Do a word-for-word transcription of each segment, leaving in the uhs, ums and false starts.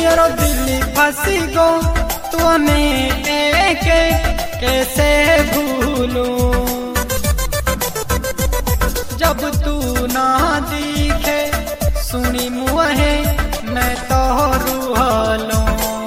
मेरो दिल फंसी गो तू में एक कैसे भूलूं, जब तू ना दिखे सुनी मुहे मैं तो रूहालूं।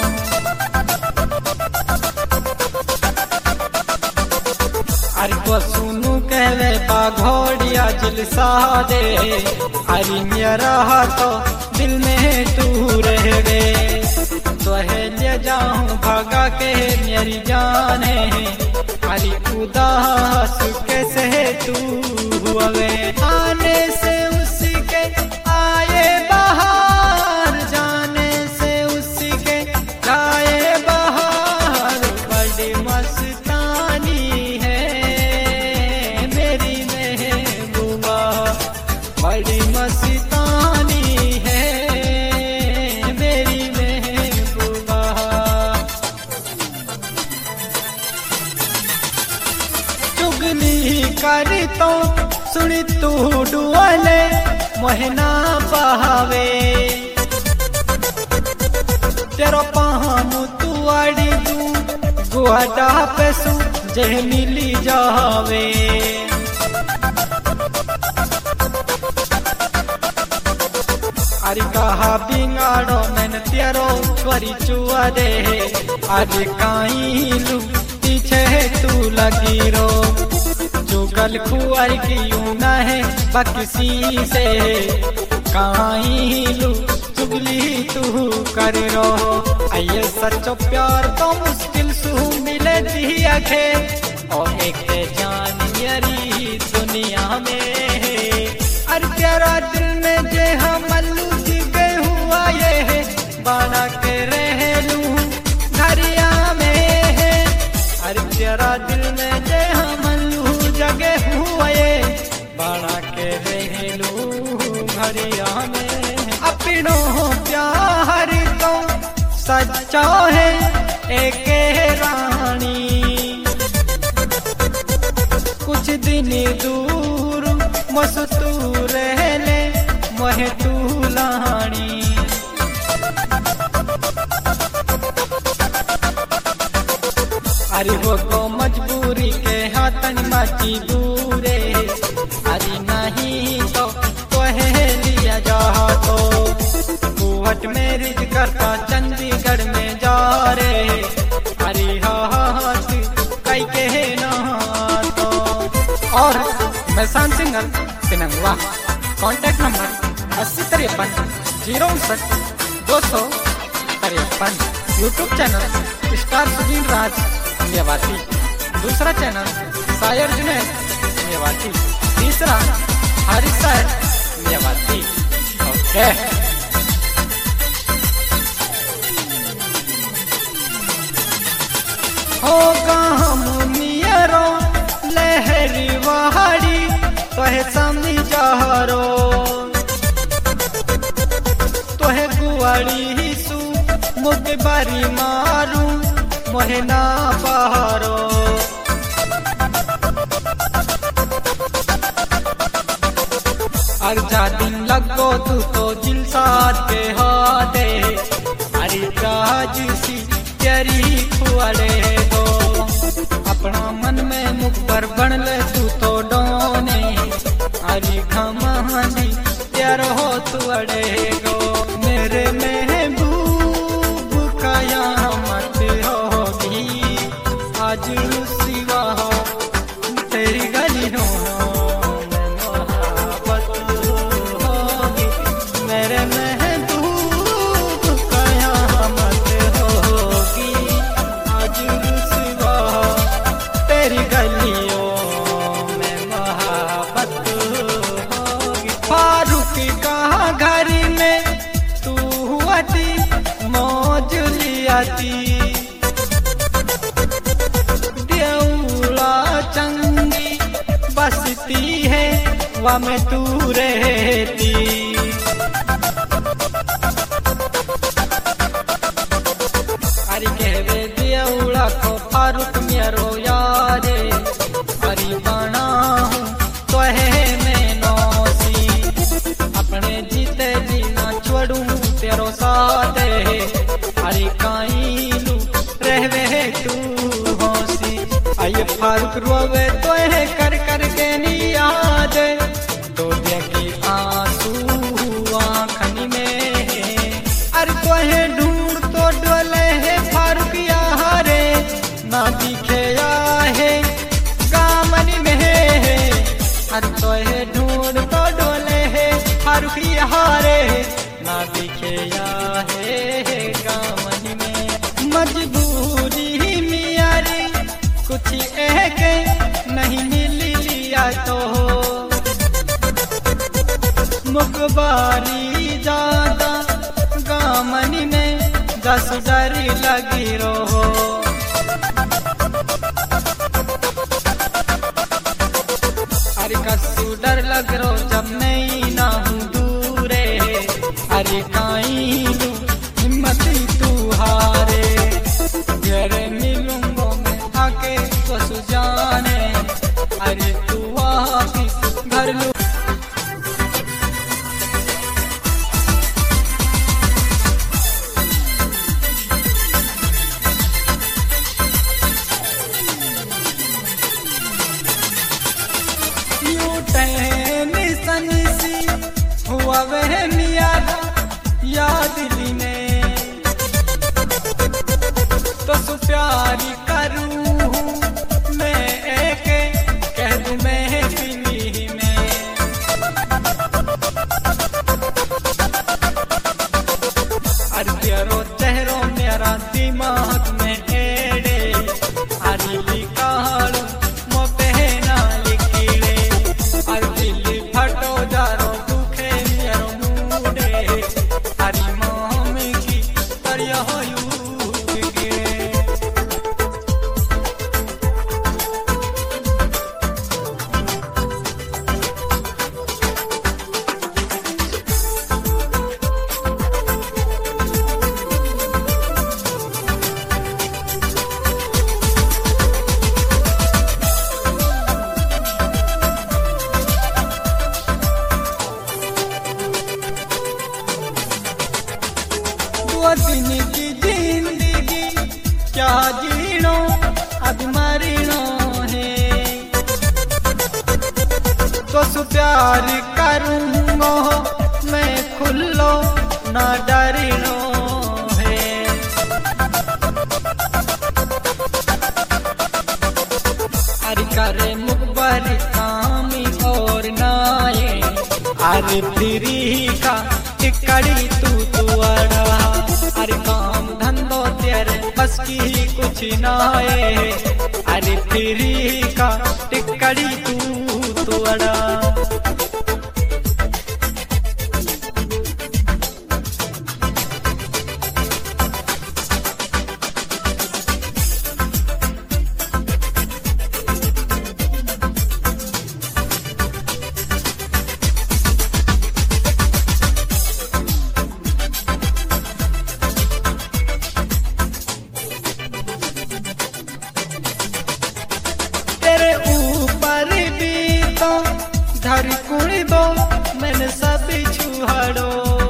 अरे को सुनू कहवे बाघोड़िया जलसा दे, अरे मेरा तो दिल में तू रह गए, तो है ले जाऊं भागा के मेरी जाने, अरे उदास कैसे तू हुए। आने से उसके आए बाहर, जाने से उसके जाए बाहर, बड़ी मस्तानी है मेरी महबूबा, बड़ी मस्तानी है मेरी महबूबा। चुगली करी तो सुनी तू डुअले मोहना बहावे, तेरो पाम तू आड़ी दू गुआडा पेसू जे मिली जावे। अरे कहा बिगाड़ो मैंने तेरो करी चुआ दे, अरे काई लू पीछे तू लगी रो, जुगल खुआर की यूं न है बक्सी से, काई लू चुगली तू कर रो। आइए सच्चो प्यार तो मुश्किल सू मिले दिया के, और एक जान यारी दुनिया में, अरे तेरा दिल में जे हम जी गए हुआ ये बना के रह लूं घरिया में, अरे तेरा दिल में जे हम जगे हुआ ये बना के रह लूं घरिया में। अपनों प्यार तो सच्चा है एक रानी, कुछ दिन दूर मस्तू रह ले मोहे तू लानी। अरे वो को मजबूरी के हाथन माची दूरे, अरे नहीं तो कहे लिया जा तो, कुवट में रिज करता चंडीगढ़ में जा रे, अरे हाथ कई के ना तो। और मैं सान सिंगल सिनंगवा, कॉन्टैक्ट नंबर अस्सी तिरपन जीरो उनसठ दो सौ तिरपन। YouTube channel star Sunil Raj Mewati, दूसरा चैनल शायर जुनैद मेवाती, तीसरा हारिस साहब मेवाती। ओके होगा हम मियरो लहरी वहाड़ी तोहे सामने जहरो, तोहे गुआड़ी सू मुझे बारी मारू मोहे ना बहारो। अर्जा दिन लगो तू तो दिल साथ पे हाथे, अरे राज सी तेरी खुआले दो, अपना मन में मुख पर बन ले तू तो डोने, अरे घमानी तेरो हो तू अड़े गो। मेरे महबूब काया मत होगी आज सिवा हो तेरी गली हो, मेरे महबूब काया मत होगी आज सिवा तेरी गलियों में मोहब्बत होगी। फारूक का घर में तू हुआती मौज लियाती, देउला चंगी बसती है वह में तू रहती। अरे कहवे देउला को फारूक मेरो यारे, अरे बना हूँ तो है मैं नौसी, अपने जीते जीना छोड़ूं तेरो साथे अरे काईलू रहवे तू होसी आये फारूक रोवे तो है कर कर के नी याद तो की आंसू आँखनी में अरे तो है ढूंढ तो डोले है फारूक यारे ना दिखे है गामनी में अरे तो है ढूंढ तो डोले है फारूक यारे ना दिखे है गामनी में मजबूरी मियारी कुछ एक नहीं मिल लिया तो मुखबारी ज्यादा गामनी में दस डरी लगी रहो अरे कसू डर लग रो जब मैं ना हूँ दूरे अरे काईलू हिम्मत तू हारे तेरे मिलूंगो मैं आके कसू जाने अरे तू वापिस घर लू हुआ वह मियाद याद दिली में तो सु प्यारी करूँ मैं एक कह दूँ मैं दिली में अरे तेरो चेहरो मेरा दिमाग में एड़े अरे लिखाड़ो मो पहना लिखीड़े अरे दिल्ली फटो जारो दिन की जिंदगी क्या जीनो अब मरीनो है तो सु प्यार करूँगो मैं खुल्लो ना डरीनो है अरे करे मुखबरी कामी और नाये अरे तेरी का टिकड़ी तू तुअड़ा अरे काम धंधो तेरे बस की कुछ ना है अरे तेरी का टिकड़ी तू तुअड़ा धर कुड़बो मैंने सब छुहाड़ो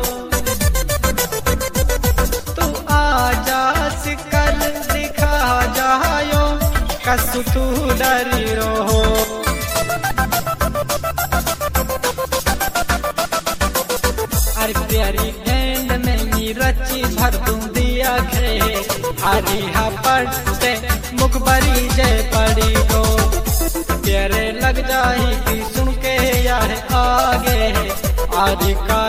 तू आजा सिकल दिखा जायो कसु तू डरी रहो अरे प्यारी गेंद में नी रची भर दूं दिया खे अरे हा पड़ते मुखबरी जय पड़ी गो तेरे लग जाएगी सुन के यार आगे आदि का